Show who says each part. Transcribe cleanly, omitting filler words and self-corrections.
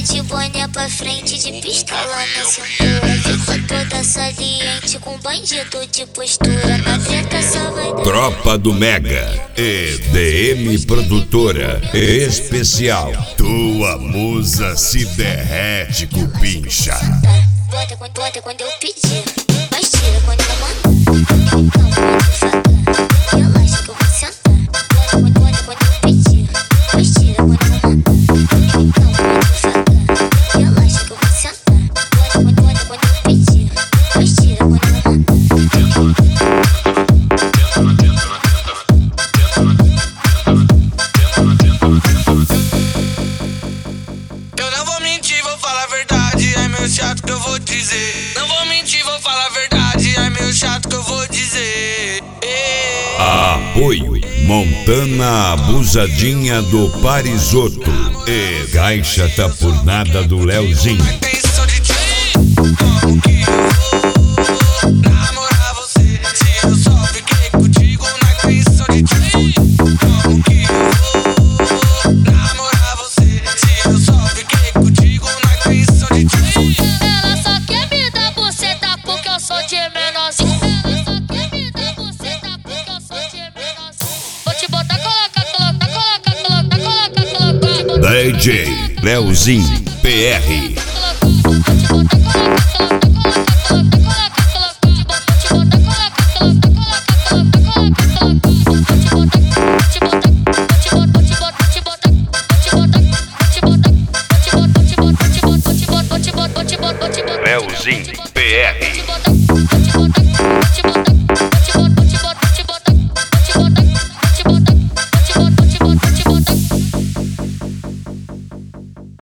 Speaker 1: de boné pra frente, de pistola na cintura. Fica toda saliente com bandido de postura. Na treta só vai dar.
Speaker 2: Tropa do Mega, EDM Produtora Especial. Tua musa se derrete com pincha.
Speaker 1: Bota quando eu pedir, mas tira quando eu mandar. Então pode falar, relaxa que eu vou sentar. Bota quando eu pedir, mas tira quando eu mandar. Então pode falar, relaxa que eu vou sentar. Bota quando eu pedir, mas tira quando eu mandar.
Speaker 3: Eu não vou mentir, vou falar a verdade, é meu chato que eu vou dizer. Não vou mentir, vou falar a verdade, é meu chato que eu vou dizer.
Speaker 2: Apoio Montana Abusadinha do Parisotto e Caixa tá por nada do Leozinho.
Speaker 3: Intenção de te como que eu vou namorar você? Se eu só fiquei contigo na intenção de te como que eu vou namorar você? Se eu só fiquei contigo na intenção de te.
Speaker 4: Ela só quer me dar buceta porque eu sou de menorzinho. Ela só quer me dar buceta porque eu sou de menorzinho. Vou te botar, colocar.
Speaker 2: DJ Leozinho PR. Leozinho